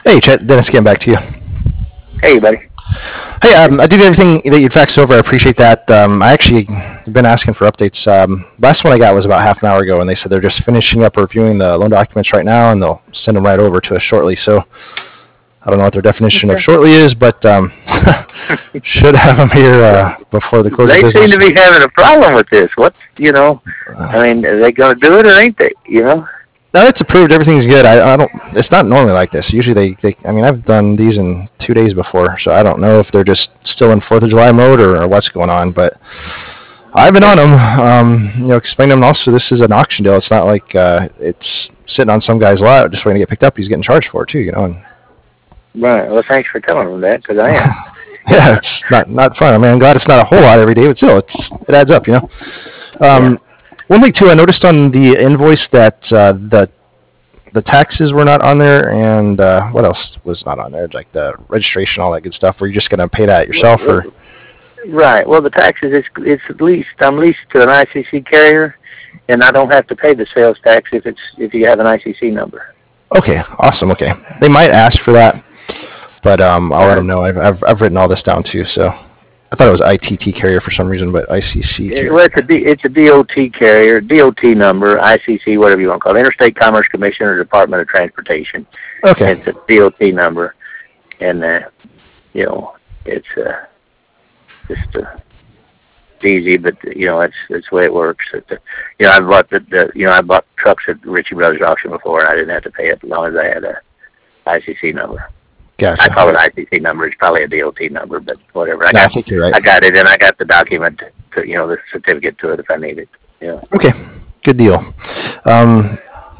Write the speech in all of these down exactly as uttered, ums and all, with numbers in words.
Hey, Chet, Dennis, getting back to you. Hey, buddy. Hey, um, I did everything that you'd faxed over. I appreciate that. Um, I actually have been asking for updates. Um, last one I got was about half an hour ago, and they said they're just finishing up reviewing the loan documents right now, and they'll send them right over to us shortly. So I don't know what their definition of Okay. shortly is, but um, should have them here uh, before the close of They seem business. to be having a problem with this. What, you know, I mean, are they going to do it or ain't they, you know? No, it's approved. Everything's good. I, I don't. It's not normally like this. Usually they, they. I mean, I've done these in two days before, so I don't know if they're just still in Fourth of July mode or, or what's going on. But I've been on them. Um, you know, explain to them also. This is an auction deal. It's not like uh, it's sitting on some guy's lot just waiting to get picked up. He's getting charged for it too. You know. And, Right. Well, thanks for telling them that, because I am. yeah, it's not not fun. I mean, I'm glad it's not a whole lot every day, but still, it's it adds up. You know. Um, Yeah. One thing too, I noticed on the invoice that uh, the the taxes were not on there, and uh, what else was not on there? Like the registration, all that good stuff. Were you just gonna pay that yourself, or? Right. Well, the taxes, it's, it's at least, I'm leased to an I C C carrier, and I don't have to pay the sales tax if it's if you have an I C C number. Okay, awesome. Okay, they might ask for that, but um, I'll let them know. I've, I've I've written all this down too. So I thought it was I T T carrier for some reason, but I C C carrier. Well, it's a, D, it's a D O T carrier, D O T number, I C C, whatever you want to call it, Interstate Commerce Commission or Department of Transportation. Okay. It's a D O T number, and, uh, you know, it's uh, just uh, easy, but, you know, it's, it's the way it works. It, uh, you know, I bought the, the, you know, I bought trucks at Ritchie Brothers auction before, and I didn't have to pay it as long as I had a I C C number. Gotcha. I call it I C C number. It's probably a D O T number, but whatever. I No, I got, think you're right. I got it, and I got the document, to, you know, the certificate to it if I need it. Yeah. Okay, good deal. Um,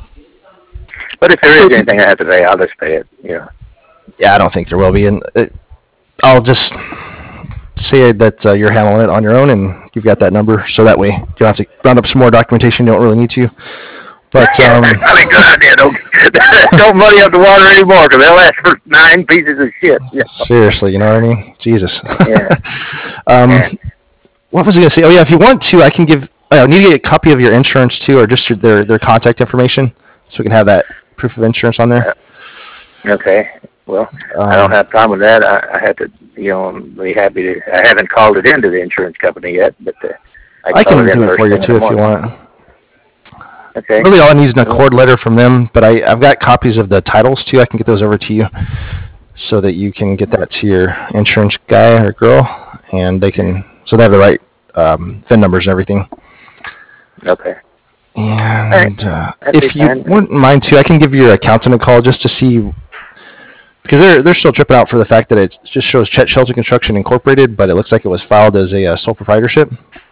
But if there is anything I have to pay, I'll just pay it. Yeah. yeah, I don't think there will be, and it, I'll just say that uh, you're handling it on your own, and you've got that number, so that way you don't have to round up some more documentation. You don't really need to. But yeah, um, that's probably a good idea. Don't don't muddy up the water anymore, because they'll ask for nine pieces of shit. Yeah. seriously, you know what I mean? Jesus. Yeah. um, Yeah. What was I going to say? Oh yeah, if you want to, I can give. I need to get a copy of your insurance too, or just your, their their contact information, so we can have that proof of insurance on there. Okay. Well, Um, I don't have a problem with that. I, I have to, you know, be happy to. I haven't called it into the insurance company yet, but uh, I, I call can it in do it first for you thing in too the if you morning. want. Okay. Really, all I need is an accord letter from them, but I I've got copies of the titles too. I can get those over to you, so that you can get that to your insurance guy or girl, and they can so they have the right um, V I N numbers and everything. Okay. And uh, That'd if be you fine. wouldn't mind too, I can give your accountant a call just to see, because they're they're still tripping out for the fact that it just shows Chet Shelton Construction Incorporated, but it looks like it was filed as a uh, sole proprietorship.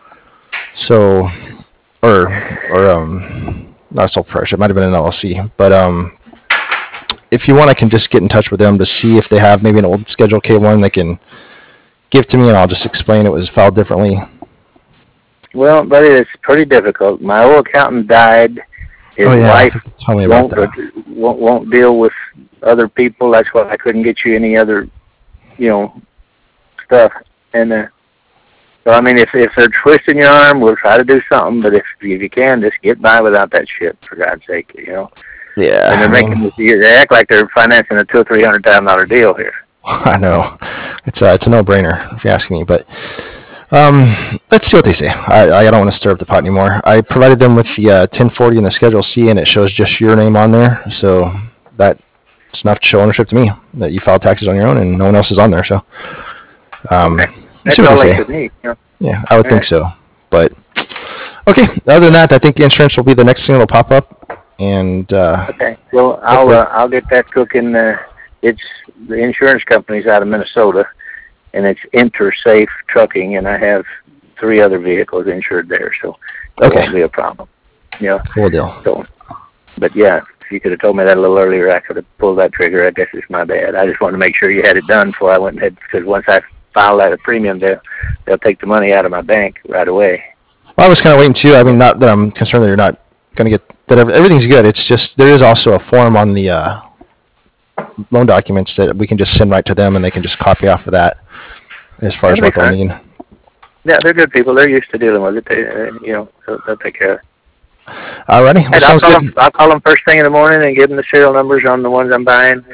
So, or or um, not a sole proprietorship, might have been an L L C. But um, if you want, I can just get in touch with them to see if they have maybe an old Schedule K one they can give to me, and I'll just explain it was filed differently. Well, buddy, it's pretty difficult. My old accountant died. His Oh, yeah, wife tell me about won't, that. won't won't deal with other people. That's why I couldn't get you any other, you know, stuff. And uh, so, I mean, if if they're twisting your arm, we'll try to do something. But if if you can, just get by without that shit, for God's sake, you know. Yeah, And they're I making mean, this, they act like they're financing a two or three hundred thousand dollar deal here. I know it's a it's a no brainer if you ask me, but um, let's see what they say. I, I don't want to stir up the pot anymore. I provided them with the uh, ten forty and the Schedule C, and it shows just your name on there, so that's enough to show ownership to me that you filed taxes on your own and no one else is on there. So um, Okay. let's That's see what all they they say. could need. You know? Yeah, I would All think right. so. But okay, other than that, I think the insurance will be the next thing that'll pop up, and uh, Okay. Well, I'll uh, I'll get that cooking. Uh, it's the insurance company's out of Minnesota, and it's Intersafe Trucking, and I have three other vehicles insured there, so it Okay. won't be a problem. Yeah. cool deal. So, but yeah, if you could have told me that a little earlier, I could have pulled that trigger. I guess it's my bad. I just wanted to make sure you had it done before I went and had, because once I file that a premium, they'll they'll take the money out of my bank right away. Well, I was kind of waiting too. I mean, not that I'm concerned that you're not going to get that. Everything's good. It's just there is also a form on the uh, loan documents that we can just send right to them, and they can just copy off of that as far as That'll what be they'll fine. need. Yeah, they're good people. They're used to dealing with it. They, uh, you know, they'll, they'll take care of it. Alrighty, well, And I'll sounds call good. them. I'll call them first thing in the morning and give them the serial numbers on the ones I'm buying,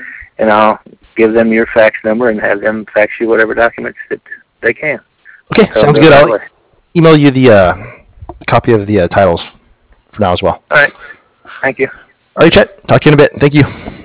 and I'll give them your fax number and have them fax you whatever documents that they can. Okay, So sounds they'll good. that I'll way. email you the uh, copy of the uh, titles for now as well. All right. Thank you. All right, Chet. Talk to you in a bit. Thank you.